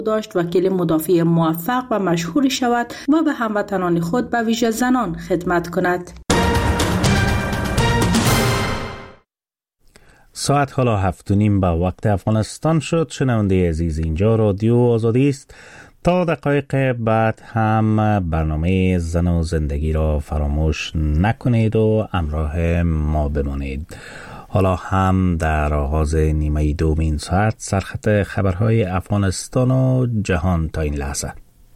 داشت وکیل مدافع موفق و مشهور شود و به هموطنان خود به ویژه زنان خدمت کند. ساعت حالا 7:30 به وقت افغانستان شد. شنونده عزیز، اینجا رادیو آزادی است. تا دقایق بعد هم برنامه زن و زندگی را فراموش نکنید و همراه ما بمانید. حالا هم در آغاز نیمه دومین ساعت سرخط خبرهای افغانستان و جهان تا این لحظه.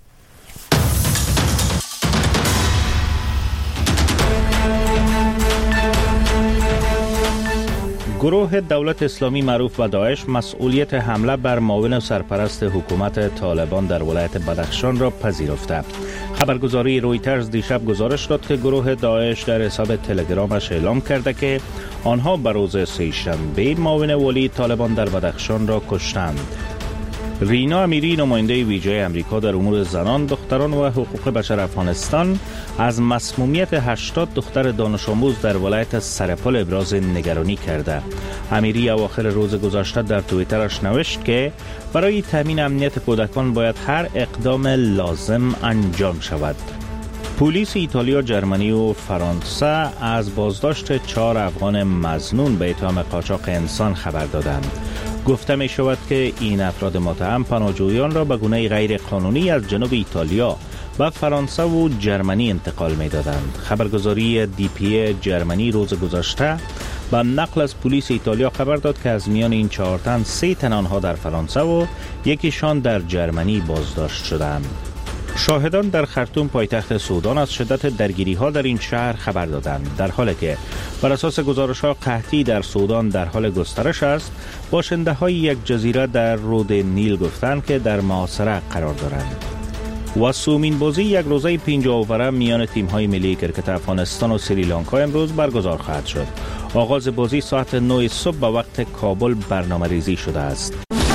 گروه دولت اسلامی معروف به داعش مسئولیت حمله بر معاون سرپرست حکومت طالبان در ولایت بدخشان را پذیرفته. خبرگزاری رویترز دیشب گزارش داد که گروه داعش در حساب تلگرامش اعلام کرده که آنها به روز سه‌شنبه معاون ولی طالبان در بدخشان را کشتند. رینا امیری، نماینده ویژه امریکا در امور زنان، دختران و حقوق بشر افغانستان، از مسمومیت 80 دختر دانش آموز در ولایت سرپل ابراز نگرانی کرده. امیری اواخر روز گذشته در توییترش نوشت که برای تامین امنیت کودکان باید هر اقدام لازم انجام شود. پلیس ایتالیا، جرمنی و فرانسه از بازداشت 4 افغان مظنون به اتهام قاچاق انسان خبر دادند. گفته می شود که این افراد متهم پناهجویان را به گونه غیر قانونی از جنوب ایتالیا به فرانسه و جرمنی انتقال می دادند. خبرگزاری DPA جرمنی روز گذشته با نقل از پلیس ایتالیا خبر داد که از میان این 4 تن 3 تن آنها در فرانسه و یکیشان در جرمنی بازداشت شدند. شاهدان در خرطوم پایتخت سودان از شدت درگیری ها در این شهر خبر دادند، در حالی که بر اساس گزارش ها قحطی در سودان در حال گسترش است. باشنده های یک جزیره در رود نیل گفتند که در محاصره قرار دارند. و سومین بازی یک روزه 5 اووره میان تیم های ملی کرکت افغانستان و سریلانکا امروز برگزار خواهد شد. آغاز بازی ساعت 9 صبح به وقت کابل برنامه ریزی شده است.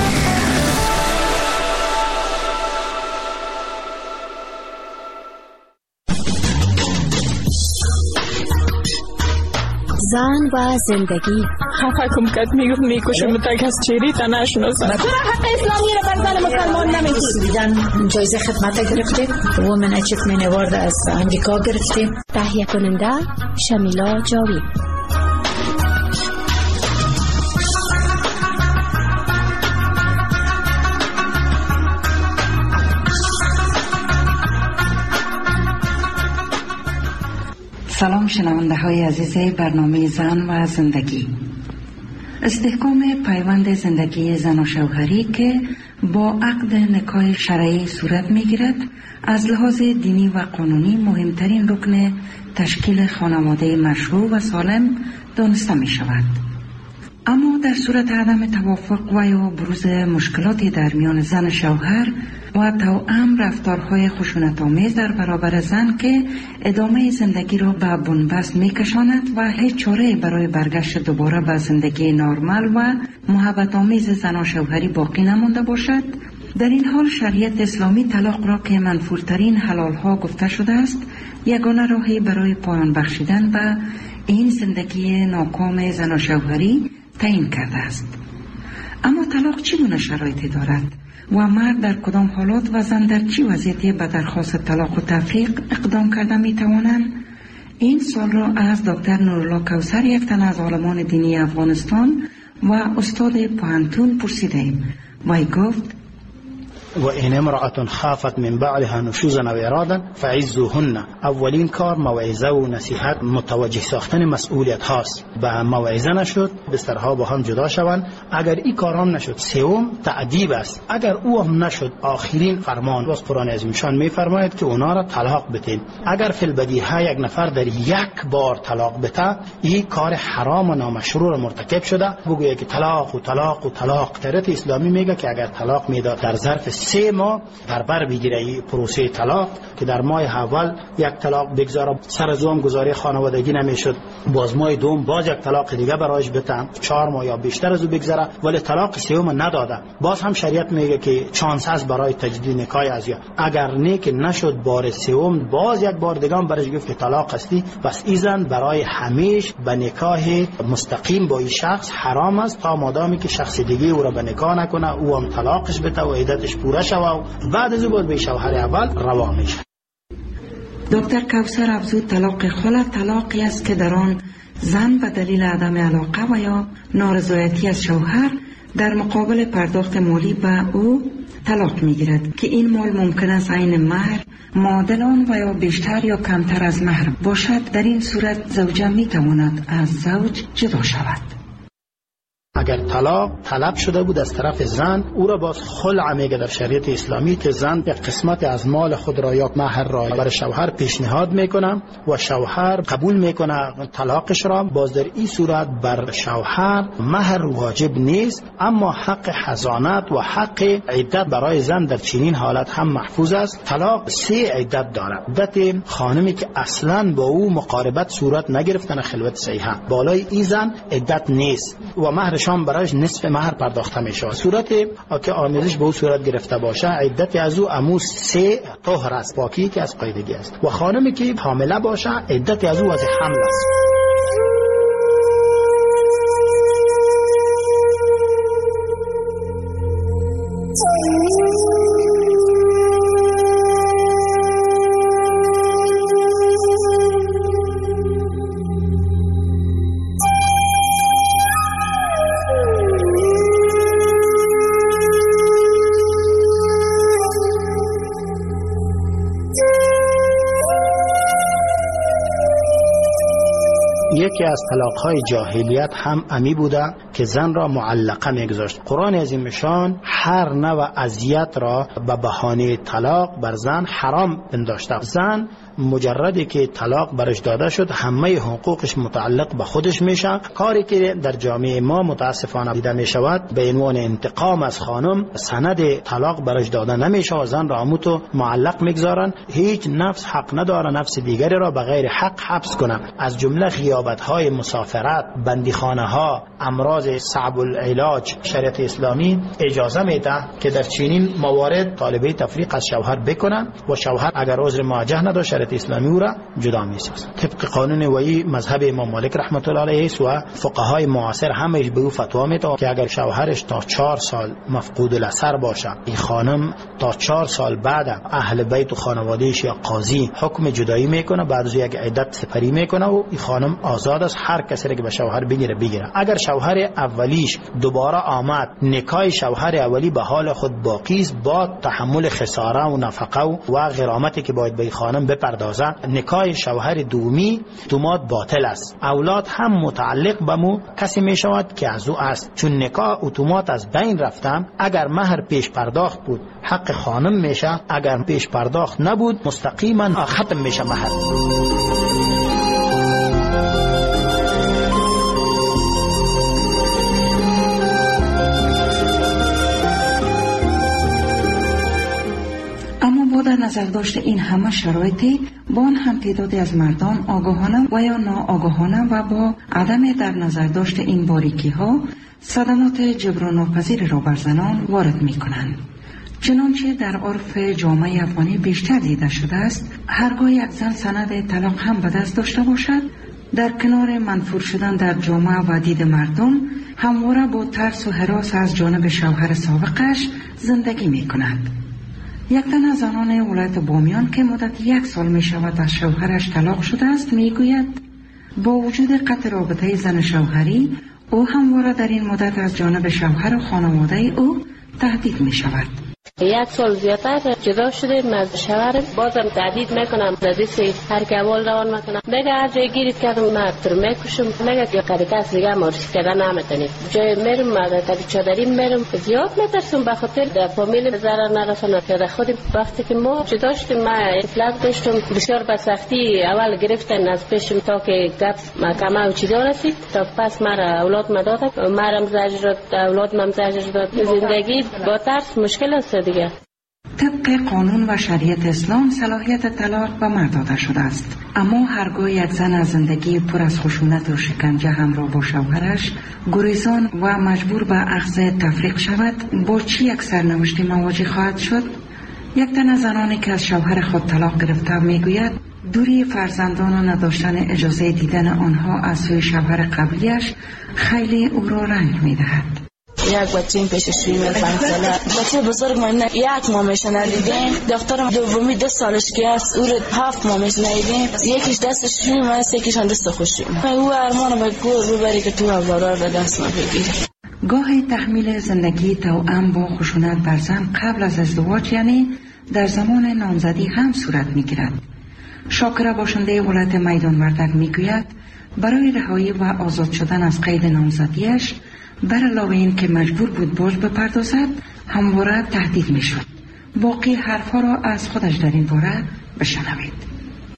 زن و زندگی. خفکم کد میکشم تک از چیری تا نشناسم. چرا حق اسلامی را بر زن مسلمان نمیدید؟ جایزه خدمت گرفتیم. وومن اچیومنت اوارد از امریکا گرفتیم. تهیه کننده شمیلا جاوید. سلام شنونده های عزیز برنامه زن و زندگی. استحکام پیوند زندگی زن و شوهری که با عقد نکاح شرعی صورت می گیرد از لحاظ دینی و قانونی مهمترین رکن تشکیل خانواده مشروع و سالم دانسته می شود. اما در صورت عدم توافق و یا بروز مشکلاتی در میان زن شوهر و توأم رفتارهای خشونت‌آمیز در برابر زن که ادامه زندگی را به بنبست می‌کشاند و هیچ چاره برای برگشت دوباره به زندگی نرمال و محبت‌آمیز زن و شوهری باقی نمانده باشد، در این حال شریعت اسلامی طلاق را که منفورترین حلال‌ها گفته شده است، یگانه راهی برای پایان بخشیدن به این زندگی ناکام زن و شوهری تعیین کرده است. اما طلاق چگونه شرایطی دارد و مرد در کدام حالات و زن در چه وضعیتی به درخواست طلاق و تفریق اقدام کرده می توانند؟ این سوال را از دکتر نورالله کوثر، یک تن از عالمان دینی افغانستان و استاد پوهنتون پرسیدیم. وی گفت: و این امرأة خافت من بعلها نشوزا و ارادا فعزوهن. اولین کار موعظه و نصیحت، متوجه ساختن مسئولیت هاست. به موعظه نشد بسترها با هم جدا شوند. اگر این کار هم نشد، سوم تعذیب است. اگر او هم نشد، آخرین فرمان باز قرآن عظیم شان میفرماید که اونا را طلاق بتین. اگر فی البدیهه یک نفر در یک بار طلاق بته، این کار حرام و نامشروع مرتکب شده. بگویه که طلاق و طلاق و طلاق. شریعت اسلامی میگه که اگر طلاق میداد در ظرف 3 ماه در بر بگیره پروسه طلاق، که در ماه اول یک طلاق بگذاره، سر از اون گزاری خانوادگی نمیشد، باز ماه دوم باز یک طلاق دیگه برایش بتن، 4 ماه یا بیشتر از او بگذره، ولی طلاق سوم نداده. باز هم شریعت میگه که چانس هست برای تجدید نکاح از یا اگر نیک نشد بار سوم، باز یک بار دیگه هم برایش گفت که طلاق هستی. بس ایزن برای همیشه به نکاح مستقیم با این شخص حرام است تا مادامی که شخص دیگه او را به نکاح نکنه، او هم طلاقش بده و عدتش پوره شود و بعد از او به شوهر اول روا میشه. دکتر کوثر افزود طلاق خلع طلاقی است که در آن زن به دلیل عدم علاقه و یا نارضایتی از شوهر در مقابل پرداخت مالی به او طلاق میگیرد که این مال ممکن است عین مهر، معادل آن و یا بیشتر یا کمتر از مهر باشد. در این صورت زوجه میتواند از زوج جدا شود. اگر طلاق طلب شده بود از طرف زن، او را باز خلع میگه در شریعت اسلامی که زن یک قسمت از مال خود را یا مهر را برای شوهر پیشنهاد میکنه و شوهر قبول میکنه طلاقش را. باز در این صورت بر شوهر مهر واجب نیست، اما حق حضانت و حق عدت برای زن در چنین حالت هم محفوظ است. طلاق 3 عدت دارد. عدت خانمی که اصلا با او مقاربت صورت نگرفتن خلوت صحیحه، بالای این زن عدت نیست و مهر شام برایش نصف مهر پرداخته میشه. صورت که آمیزش به او صورت گرفته باشه، عدت از او اموز 3 طهر است، پاکی که از قاعدگی است. و خانمی که حامله باشه، عدت از او از حمل است. یکی از طلاق‌های جاهلیت هم امی بوده که زن را معلقه میگذاشت. قرآن عظیم شان هر نوع اذیت را به بهانه طلاق بر زن حرام پنداشته. زن مجردی که طلاق برش داده شد، همه حقوقش متعلق به خودش میشه. کاری که در جامعه ما متاسفانه دیده میشود، به عنوان انتقام از خانم سند طلاق برش داده نمیشه و زن را اموتو معلق میگذارن. هیچ نفس حق نداره نفس دیگری را به غیر حق حبس کنه. از جمله غیابت‌های مسافرت، بندیخانه‌ها، امراض صعب العلاج، شریعت اسلامی اجازه میده که در چنین موارد طالبه تفریق از شوهر بکنن و شوهر اگر عذر مواجه نداشت، شریعت اسلامی او را جدا می‌سازد. طبق قانون وی مذهب امام مالک رحمت الله علیه و فقهای معاصر همش به او فتوا میده که اگر شوهرش تا 4 سال مفقود الاثر باشه، این خانم تا 4 سال بعد اهل بیت و خانواده‌اش یا قاضی حکم جدایی میکنه، بعد از یک عدت سپری میکنه و این خانم آزاد است. هر کسی که به شوهر بگیره. اگر شوهر اولیش دوباره آمد، نکاح شوهر اولی به حال خود باقی است، با تحمل خساره و نفقه و غرامتی که باید به خانم بپردازه. نکاح شوهر دومی اتومات باطل است. اولاد هم متعلق به مو کسی می شود که از او است، چون نکاح اتومات از بین رفتم. اگر مهر پیش پرداخت بود حق خانم میشه، اگر پیش پرداخت نبود مستقیما ختم میشه مهر. در نظر داشت این همه شرایطی، با آن هم تعدادی از مردان آگاهانه و یا ناآگاهانه و با عدم در نظر داشت این باریکی ها صدمات جبران ناپذیر را بر زنان وارد می کنند. چنانچه در عرف جامعه افغانی بیشتر دیده شده است، هرگاه یک زن سند طلاق هم به دست داشته باشد، در کنار منفور شدن در جامعه و دید مردم، همواره با ترس و هراس از جانب شوهر سابقش زندگی می کند. یک تن از زنان ولایت بامیان که مدت 1 سال می شود از شوهرش طلاق شده است می گوید با وجود قطع رابطه زن شوهری، او همواره در این مدت از جانب شوهر و خانواده او تهدید می شود. 1 سال زیادتر جدا شدیم از شوهرم، بازم تهدید میکنم، دادیسی هر که اول روان میکنم، بگه هر جای گیرید کردم من تر میکشم، بگه یا قدیکاس دیگه مارسی کردن نمیتونید. جای میرم مدت چادری میرم، زیاد میترسم به خاطر در فامیل ضرر نرسونه. که خودم وقتی که ما جدا شدیم من اطلاق داشتم، بسیار به سختی اول گرفتن از پیشم تا که گپ محکمه و چیزا رسید، تا پس مرا اولاد مداد، مرم زجر داد، اولاد مم زجر داد. زندگی با ترس مشکل است دیگه. طبق قانون و شریعت اسلام صلاحیت طلاق به مرد داده شده است، اما هرگاه یک زن از زندگی پر از خشونت و شکنجه همراه با شوهرش گریزان و مجبور به اخذ تفریق شود، با چی یک سرنوشتی مواجه خواهد شد؟ یک تن از زنانی که از شوهر خود طلاق گرفته میگوید دوری فرزندان و نداشتن اجازه دیدن آنها از سوی شوهر قبلیش خیلی او را رنج میدهد. یک بچه پیششویی من 5 ساله، بچه بزرگ من 1 ماه میشه ندیدیم، دخترم دومی 2 سالش که است او 7 ماه میشه ندیدیم، یکیش دستش شویم است یکیش دست خوشیم. او ارمان به گور ببری که تو اولار به دست ما بگیری. گاهی تحمیل زندگی توأم با خشونت بر زن قبل از ازدواج یعنی در زمان نامزدی هم صورت میگیرد. شاکره باشنده ولایت میدان وردک میگوید برای رهایی و آزاد شدن از قید نامزدیش بر علاوه این که مجبور بود باج بپردازد همواره تهدید میشد. باقی حرفها را از خودش در این باره بشنوید.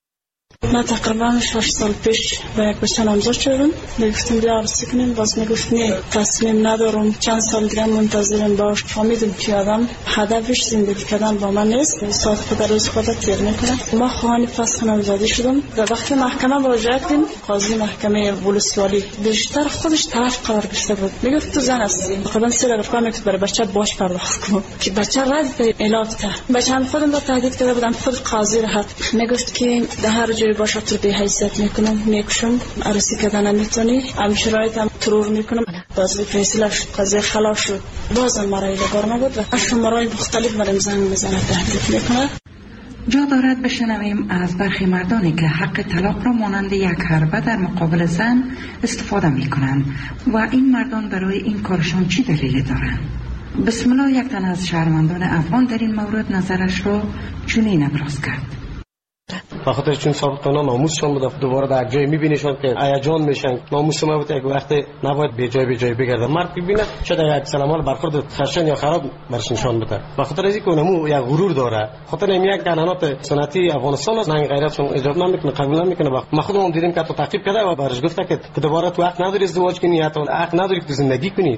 من تقریبا 6 سال پیش با یک بچه نامزد شدم. میگفتم بیا عروسی کنیم، باز میگفت نه تصمیم ندارم، چند سال دیگه منتظرم باش. فهمیدم که آدم هدفش زندگی کردن با من نیست، ساعت خود روز خود تیر میکنه. ما خواهان فسخ نامزدی شدم. در وقتی محکمه مراجعه کردیم، قاضی محکمه ولسوالی بیشتر خودش طرف قرار گرفته بود. میگفت تو زن هستی، خودم سر رفقا میگفت برای بچه باش پرداخت کن که بچه رد علاج کرد. بچه هم خودم را تهدید کرده بودم، خود قاضی راحت میگفت که در هر جای باشه تو به حیثیت میکنم، میکشم، عروسی کردن نمیتونی، هم شرایط هم ترور میکنم. باز فیصله شد، قضیه خلاص شد، بازم مرای لگار نبود و شمارای مختلف مریم زنگ میزنه، تهدید میکنه. جا دارد بشنویم از برخی مردانی که حق طلاق را مانند یک حربه در مقابل زن استفاده میکنند و این مردان برای این کارشان چی دلیلی دارند. بسم الله یک تن از شهروندان افغان در این مورد نظرش را چنین ابراز کرد. بخاطر چون سابقا ناموسشون بود، دوباره در جای میبینیشون که هیجان میشن. ناموس ما بود یک وقت نباید به جای بگرده. مرد ببینه شاید یک سلامال برخورد خرشن یا خراب برش نشان بده. بخاطر از اینکه اونمو یک غرور داره، خاطر این یک قانونات سنتی افغانستان از ننگ غیرتشون اجازه نمیکنه، قبول نمیکنه. ما خودمون دیدیم که تو تعقیب کرده و برش گفته که دوباره تو حق نداری ازدواج کنی یا تو حق نداری که زندگی کنی.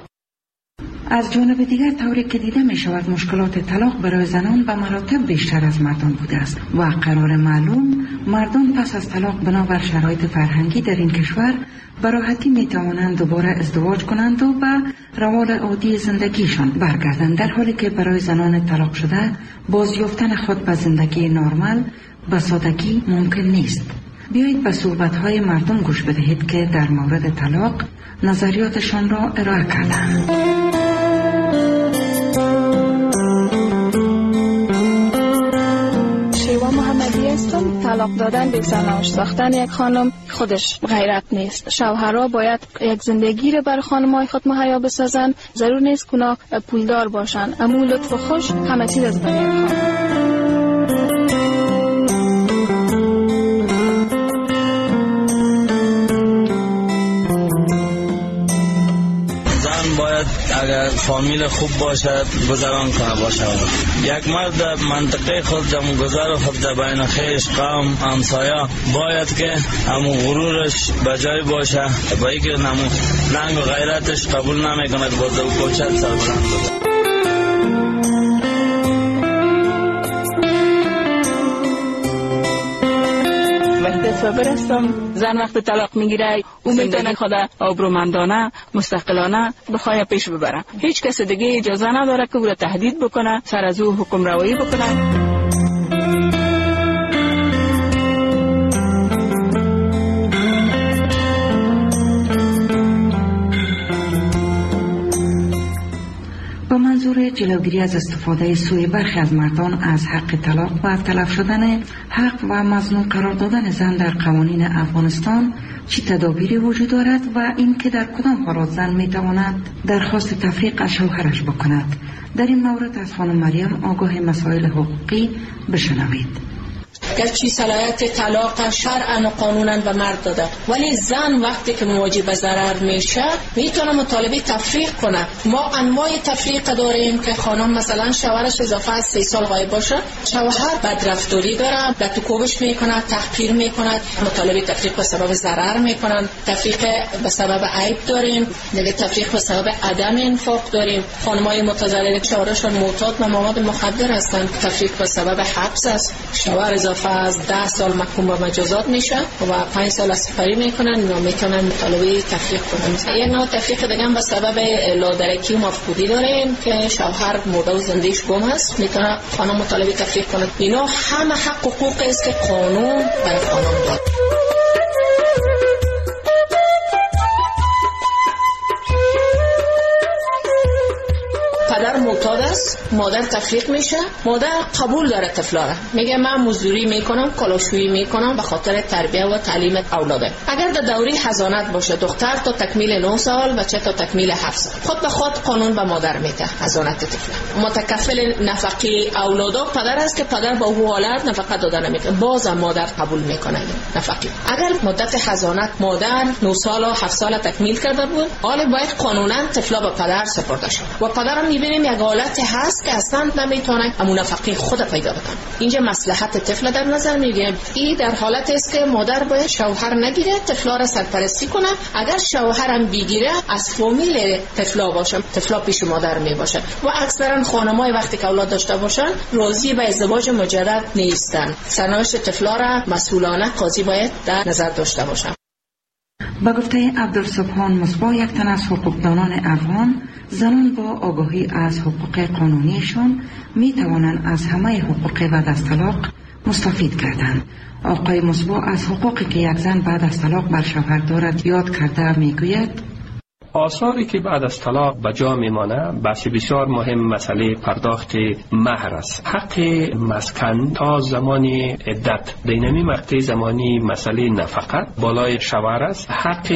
از جانب دیگر طوری که دیده می شود مشکلات طلاق برای زنان به مراتب بیشتر از مردان بوده است و قرار معلوم مردان پس از طلاق بنابر شرایط فرهنگی در این کشور به راحتی می توانند دوباره ازدواج کنند و به روال عادی زندگیشان برگردند، در حالی که برای زنان طلاق شده بازیافتن خود به زندگی نرمال به سادگی ممکن نیست. بیایید به صحبت‌های مردم گوش بدهید که در مورد طلاق نظریاتشان را ارائه کردند. طلاق دادن به زناش ساختن یک خانم خودش غیرت نیست. شوهرها باید یک زندگی رو بر خانم‌های خود مهیا بسازن. ضرور نیست که پولدار باشن، اما لطف و خوش همه چیز از برای خانم. باید اگر فامیل خوب باشد گذران کنه باشه. یک مرد در منطقه خود در گذر خود در بین خویش قوم همسایه باید که همون غرورش بجای باشه، با اینکه ننگ و غیرتش قبول نمیکنه که باز و کوچت سربلند بوده. برستم زن وقت طلاق میگیره او میتونه خود آبرومندانه مستقلانه بخواه پیش ببره. هیچ کس دیگه اجازه نداره که او را تهدید بکنه، سر از او حکم روایی بکنه. با منظور جلوگیری از استفاده سوی برخی از مردان از حق طلاق و تلف شدن حق و مظنون قرار دادن زن در قوانین افغانستان چه تدابیری وجود دارد و این که در کدام حالات زن میتواند درخواست تفریق از شوهرش بکند. در این مورد از خانم مریم آگاه مسائل حقوقی بشنوید. گرچه صلاحیت طلاق شرعاً و قانوناً به مرد داده، ولی زن وقتی که مواجه به ضرر میشه میتونه مطالبه تفریق کنه. ما انواع تفریق داریم که خانم مثلا شوهرش اضافه از 3 سال غایب باشه، شوهر بدرفتاری داره، لطوکوبش میکنه، تحقیر میکنه، مطالبه تفریق به سبب ضرر میکنن. تفریق به سبب عیب داریم، دیگه تفریق به سبب عدم انفاق داریم. خانمای متضرر شوهرشون معتاد به مواد مخدر هستن، تفریق به سبب حبس است. شوهر اضافه از 10 سال محکوم به مجازات میشه و 5 سال از سپری میکنن و میتونن مطالبه تفریق کنن. یک نوع تفریق دیگه هم به سبب لادرکی و مفقودی داریم که شوهر مرده و زندگیش گم است، میتونه خانم مطالبه تفریق کنه. اینا همه حق و حقوقی است که قانون برای خانم داده. مادر تفریق میشه، مادر قبول داره طفلا را، میگه من مزدوری میکنم، کالاشویی میکنم به خاطر تربیت و تعلیم اولاده. اگر در دوره حضانت باشه دختر تا تکمیل 9 سال، بچه تا تکمیل 7 سال، خود به خود قانون به مادر میده حضانت طفل. متکفل نفقه اولادا پدر است که پدر با او حالت نفقه دادن نمیکنه، باز مادر قبول میکنه نفقه. اگر مدت حضانت مادر 9 سال و 7 سال تکمیل کرده بود، حالا باید قانونا طفلا به پدر سپرده شد و پدر هم میبینیم یک حالت هست که اصلا نمیتونه همون نفقه خود پیدا بکنه. اینجا مصلحت طفل در نظر میگیریم. این در حالت است که مادر باید شوهر نگیره، طفلا را سرپرستی کنه. اگر شوهرم بگیره از فامیل طفلا باشه، طفلا پیش مادر می باشه و اکثرا خانم‌های وقتی که اولاد داشته باشن راضی به ازدواج مجدد نیستن. سرنوشت طفلا را مسئولانه قاضی باید در نظر داشته باشه. با گفته عبدالسبحان مصباح، یک تن از حقوقدانان افغان، زنان با آگاهی از حقوق قانونیشون می توانند از همه حقوق بعد از طلاق مستفید کردند. آقای مصباح از حقوقی که یک زن بعد از طلاق بر شوهر دارد یاد کرده می گوید آثاری که بعد از طلاق به جا میمانه بحث بسیار مهم مسئله پرداخت مهر است. حق مسکن تا زمانی عدت دینمی مقطع زمانی مسئله نفقت بالای شوهر است. حق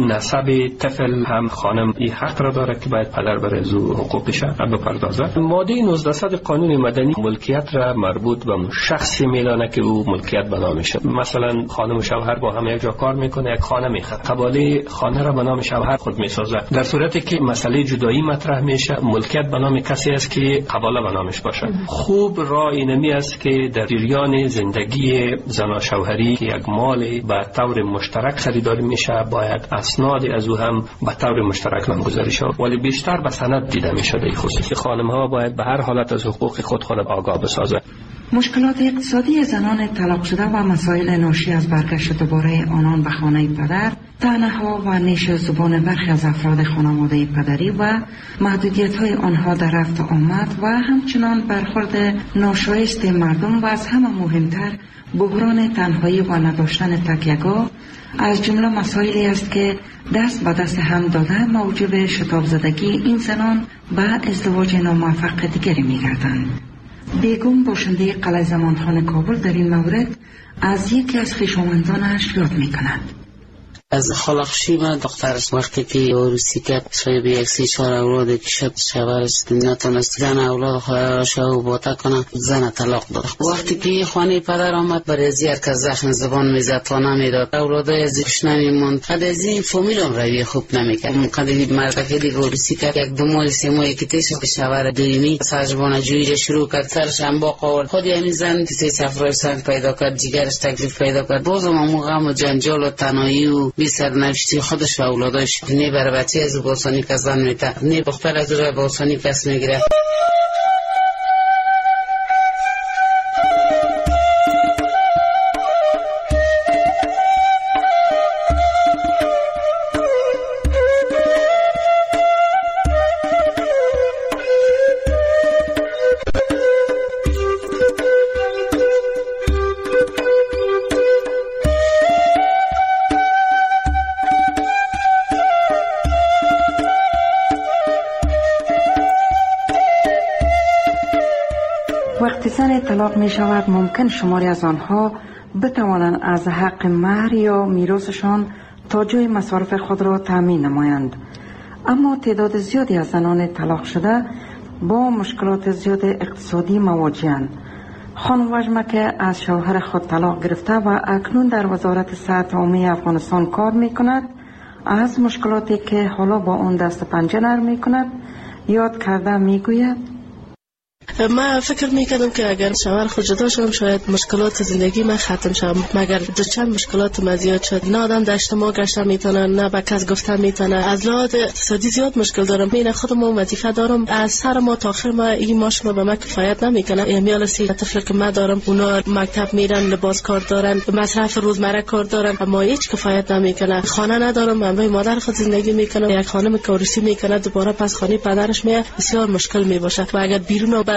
نسب طفل هم خانم این حق را داره که باید پدر بر از حقوقش بپردازد. ماده 1900 قانون مدنی ملکیت را مربوط به شخصی میدانه که او ملکیت به نامشه. مثلا خانم و شوهر با هم یک جا کار میکنه، یک خانه میخره، قباله خانه را به نام شوهر خود میسازه. در صورتی که مسئله جدایی مطرح میشه، ملکیت به نام کسی است که قباله به نامش باشه. خوب راه اینمی است که در جریان زندگی زن و شوهری که یک مال به طور مشترک خریداری میشه، باید اسناد از او هم به طور مشترک نامگذاری شود، ولی بیشتر به سند دیده میشه. در خصوص خانم ها باید به هر حالت از حقوق خود آگاه بسازه. مشکلات اقتصادی زنان طلاق شده و مسائل ناشی از برگشت دوباره آنان به خانه پدر، طعنه‌ها و نیش زبان برخی از افراد خانواده پدری و محدودیت‌های آنها در رفت آمد و همچنان برخورد ناشایست مردم و از همه مهمتر بحران تنهایی و نداشتن تکیه‌گاه از جمله مسائلی است که دست به دست هم داده موجب شتاب زدگی این زنان به ازدواج ناموفق دیگری می‌گردند. بیگم باشنده قلعه زمانخان کابل در این مورد از یکی از خویشاوندانش یاد می‌کند. از خلقشی من دخترش وقتی که عروسی کرد شاید به 1-3-4 اولاد که شوهرش نتونست زن اولاد خواهرش رو باطا کنه، زن طلاق داد. وقتی که خانه پدر آمد برای زیاد که زخم زبان میزد تا نمیداد، اولادای ازش نمیموند. قد از این فامیل هم روی خوب نمیکرد. قد این مرد که دیگه عروسی کرد 1-2 ماه 3 ماه که تیش به شوهر دیمی سرجبان جویی شروع کرد، سرش هم با قول خود یعنی زن که 3 سفرای سنگ پیدا کرد، جگرش تکلیف پیدا کرد. بازم همون غم و جنجال و تنهایی و بی سرنوشتی خودش و اولادش نه برای بچه از باسانی کس زن میته، نه دختر از رو باسانی کس میگیره. وقتی زن طلاق می شود ممکن شماری از آنها بتوانند از حق مهر یا میراثشان تا جای مصارف خود را تامین نمایند، اما تعداد زیادی از زنان طلاق شده با مشکلات زیاد اقتصادی مواجهند. خانم وجمکه از شوهر خود طلاق گرفته و اکنون در وزارت صحت عمومی افغانستان کار می کند. از مشکلاتی که حالا با اون دست پنجه نرم می کند یاد کرده می گوید من فکر میکردم که اگر شوهر خود جدا شدم شاید مشکلات زندگی من ختم شد، مگر چند مشکلات من زیاد شد. نه آدم در اجتماع گشتن میتونه، نه به کس گفتن میتونه. از لحاظ اقتصادی زیاد مشکل دارم. من خودم وظیفه دارم، از سر ما تا آخر ما این ماش ما به من کفایت نمیکنه. میال 3 طفل که من دارم اونا مکتب میرن، لباس کار دارن، مصرف روزمره کار دارن، اما هیچ کفایت نمیکنه. خانه ندارم، من با مادر خود زندگی میکنم. یک خانم که عروسی میکنه دوباره پس خانه پدرش میاد، بسیار مشکل میباشه. و اگر بیرون برای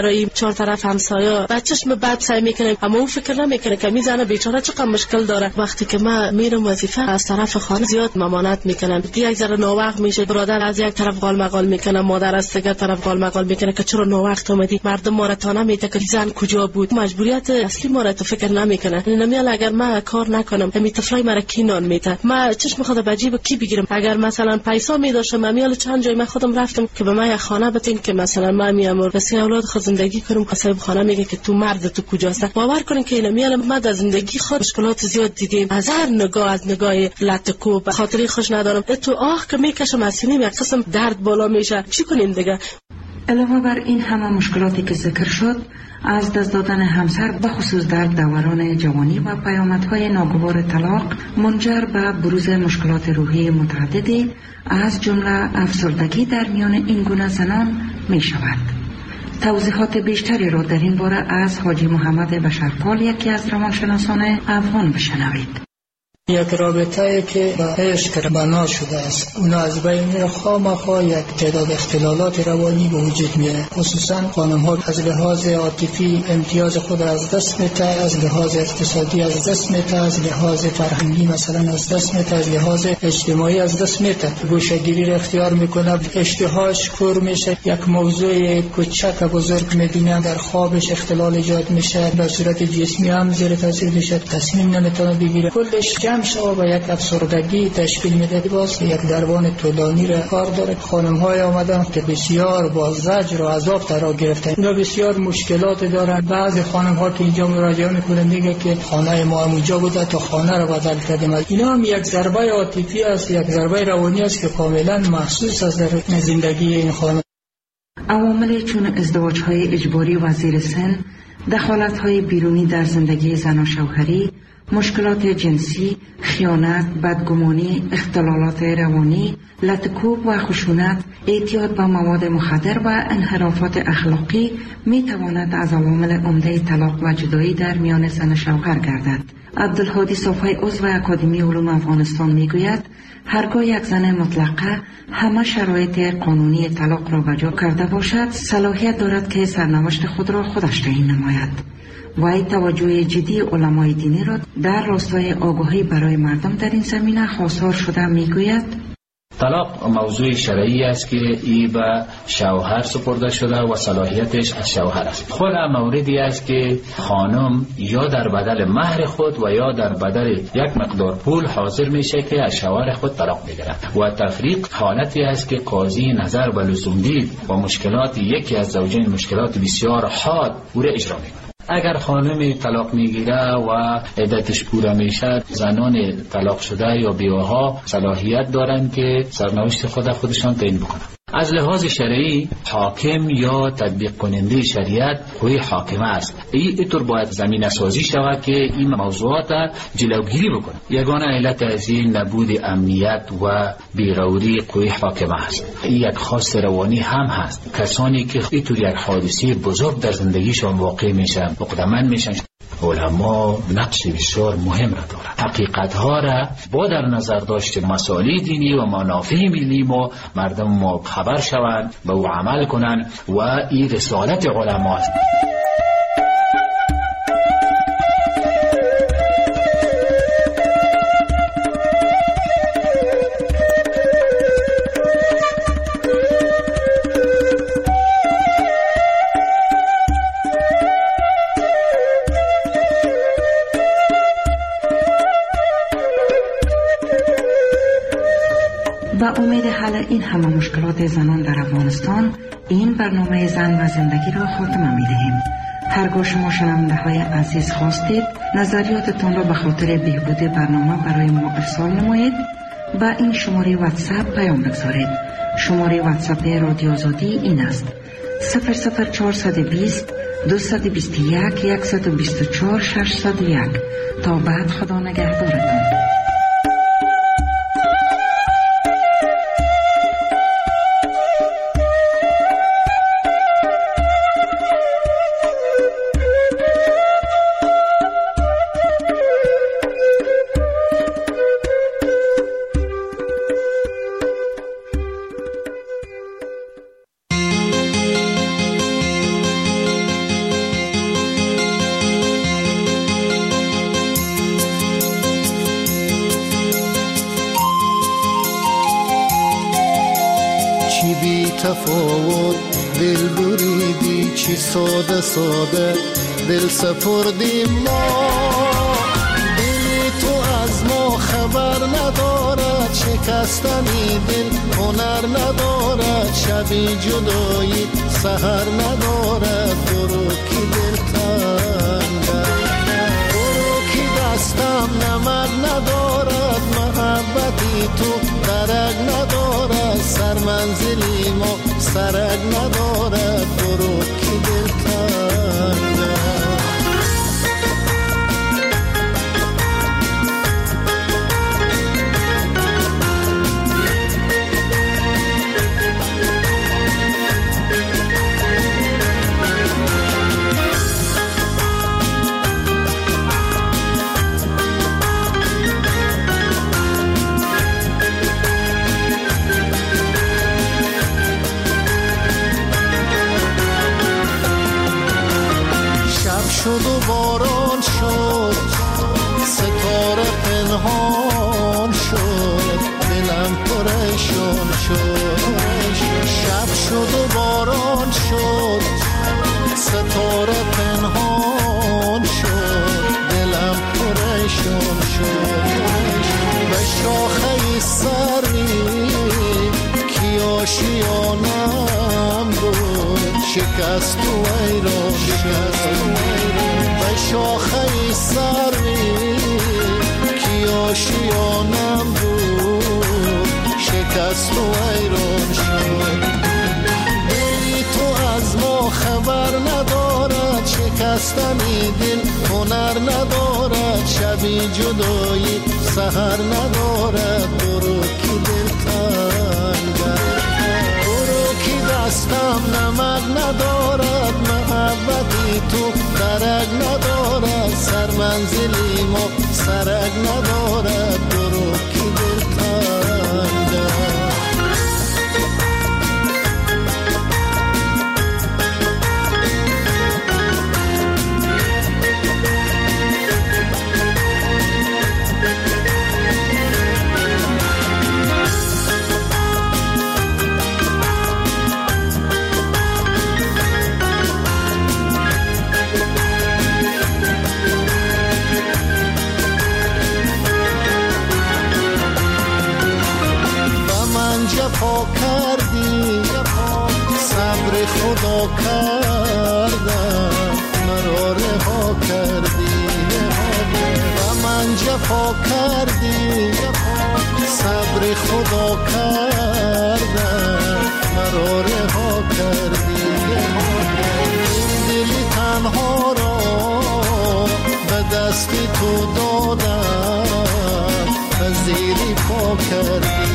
این چهار طرف همسایا با چشم بد سعی میکنه، اما اون فکر نمیکنه که می زنه بیچاره چقدر مشکل داره. وقتی که من میرم وظیفه از طرف خانه زیاد ممانعت میکنن، یک ذره ناوقت میشه، برادر از یک طرف قال مقال میکنه، مادر از دیگر طرف قال مقال میکنه که چرا ناوقت اومدی، مردم ما را تانه میده که زن کجا بود. مجبوریت اصلی ما را تو فکر نمیکنه. نمیال اگر من کار نکنم همین طفلای مرا کی نان میده، من چشم خود به جیب کی بگیرم؟ اگر مثلا پیسا میداشم میال چند جای من خودم رفتم که به من خانه بتین که مثلا من میام رسی اولاد خود زندگی کنم، صاحب خانه میگه که تو مرد تو کجاست. باور کنین که اینا میال ما در زندگی خود مشکلات زیاد دیدیم، از هر نگاه، از نگاه لطکو به خاطری خوش ندارم، تو آه که میکشم از سینه یک قسم درد بالا میشه. چی کنیم دیگه؟ علاوه بر این همه مشکلاتی که ذکر شد، از دست دادن همسر به خصوص در دوران جوانی و پیامدهای ناگوار طلاق منجر به بروز مشکلات روحی متعددی از جمله افسردگی در میان این گونه زنان می شود. توضیحات بیشتری را در این باره از حاجی محمد بشرپال، یکی از روانشناسان افغان، بشنوید. یک رابطه که با عشق بنا شده است، اون از بین میره، خواه‌مخواه یک تعداد اختلالات روانی به وجود میاره. خصوصا خانم ها از لحاظ عاطفی امتیاز خود از دست میده، از لحاظ اقتصادی از دست میده، از لحاظ فرهنگی مثلا از دست میده، از لحاظ اجتماعی از دست میده. گوشه‌گیری را اختیار میکنه، اشتهاش کور میشه، یک موضوع کوچک بزرگ میدونه، در خوابش اختلال ایجاد میشه، به صورت جسمی هم زیر تاثیر میشه، تصمیم نمیتونه بگیره، کلش شما با یک افسردگی تشکیل میده. باز یک درمان طولانی را کار داره. خانم های آمدن که بسیار با زجر و عذاب ترا گرفتن، اینا بسیار مشکلات دارن. بعضی خانم ها که اینجا مراجعه میکنن میگه که خانه ما اونجا بوده تا خانه رو بدل کردیم. اینا هم یک ضربه عاطفی است، یک ضربه روانی است که کاملا محسوس است در زندگی این خانم. عوامل چون ازدواج های اجباری و زیر سن، دخالت های بیرونی در زندگی زن و شوهری، مشکلات جنسی، خیانت، بدگمانی، اختلالات روانی، لطکوب و خشونت، اعتیاد به مواد مخدر و انحرافات اخلاقی می تواند از عوامل عمده طلاق و جدایی در میان زن و شوهر گردد. عبدالهادی صافی، عضو اکادمی علوم افغانستان، می گوید هرگاه یک زن مطلقه همه شرایط قانونی طلاق را بجا کرده باشد، صلاحیت دارد که سرنوشت خود را خودش تعیین نماید. وی توجه جدی علمای دینی را در راستای آگاهی برای مردم در این زمینه خواستار شده. میگوید طلاق موضوع شرعی است که ای به شوهر سپرده شده و صلاحیتش از شوهر است. خود موردی است که خانم یا در بدل مهر خود و یا در بدل یک مقدار پول حاضر میشه که از شوهر خود طلاق بگیرد و تفریق حالتی است که قاضی نظر به لزوم دید و مشکلات یکی از زوجین مشکلات بسیار حاد او را اجرا میکنه. اگر خانم طلاق میگیره و عدتش پوره میشه، زنان طلاق شده یا بیوه‌ها صلاحیت دارند که سرنوشت خودشان تعیین بکنند. از لحاظ شرعی حاکم یا تطبیق کننده شریعت کوئی حاکم است. اینطور باید زمینه سازی شود که این موضوعات جلوگیری بکنه. یگانه علت از این نبود امنیت و بیغوری کوئی حاکم است. این یک خواست روانی هم هست. کسانی که اینطور یک حادثه بزرگ در زندگیشان واقع میشن، مقدماً میشن. علما نقش بسیار مهم را دارند. حقیقتها را با در نظر داشت مسائل دینی و منافع ملی ما مردم ما خبر شوند، به او عمل کنند و این رسالت علما است. با امید حل این همه مشکلات زنان در افغانستان، این برنامه زن و زندگی را خاتمه می دهیم. هرگاه شما شنونده های عزیز خواستید نظریاتتان را به خاطر بهبود برنامه برای ما ارسال نمایید، با این شماره واتساپ پیام بگذارید. شماره واتساپ رادیو آزادی این است: 00420 221 124 601. تا بعد، خدا نگهدارتان. تفاوت دل بریدی چی ساده ساده دل سپردیم ما دلی تو از ما خبر ندارد شکستنی دل هنر ندارد شبی جدایی سحر ندارد برو کی دل تنگه برو کی دستم نمک ندارد محبتی تو درک ندارد سر منزلی ما سرک ندارد برو کی دل تنگه شد و باران شد ستاره پنهان شد دلم پریشان شد شب شد و باران شد ستاره پنهان شد دلم پریشان شد به شاخه سری کی آشیانم بود شکست و ایران به شاخه سری کی آشیانم بود شکست و ایران شد دلی تو از ما خبر ندارد شکستنی دل هنر ندارد شبی جدایی سحر ندارد برو کی دل تنگه برو کی دستم نمک ندارد محبتی تو درک ندارد سر منزلی ما سرک ندارد برو کی دل تنگه جفا کردی صبر خدا کردم مرا رها کردی و من جفا کردی صبر خدا کردم مرا رها کردی این دلی تنها را به دستی تو دادم و زیری پا کردی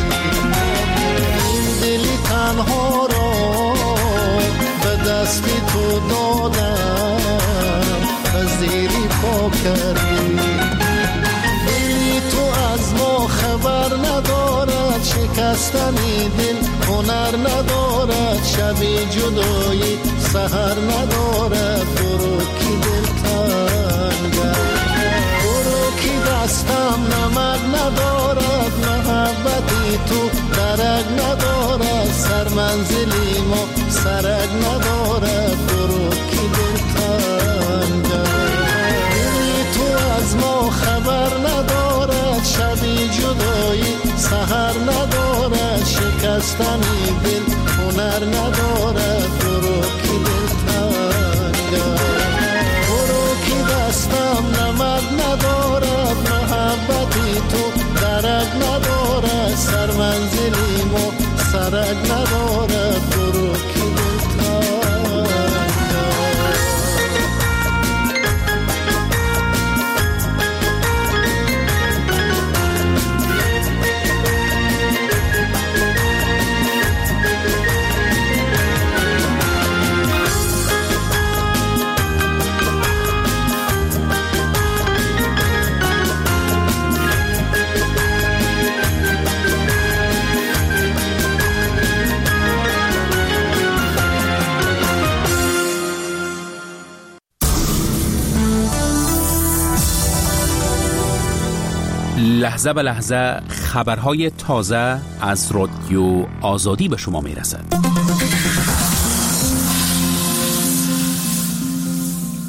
دلی تنها را به دستی تو دادم و زیری پا کردی دلی تو از ما خبر ندارد شکستنی دل هنر ندارد شبی جدایی سحر ندارد برو کی دل تنگه برو کی دستم نمک ندارد محبتی تو درک ندارد سر منزلی ما سرک ندارد برو کی دل تنگه دلی تو از ما خبر ندارد شبی جدایی سحر ندارد شکستنی دل هنر ندارد برو کی دل تنگه برو کی دستم نمک ندارد محبتی تو درک ندارد سر منزلی ما سرک ندارد برو کی دل تنگه لحظه به لحظه خبرهای تازه از رادیو آزادی به شما میرسد.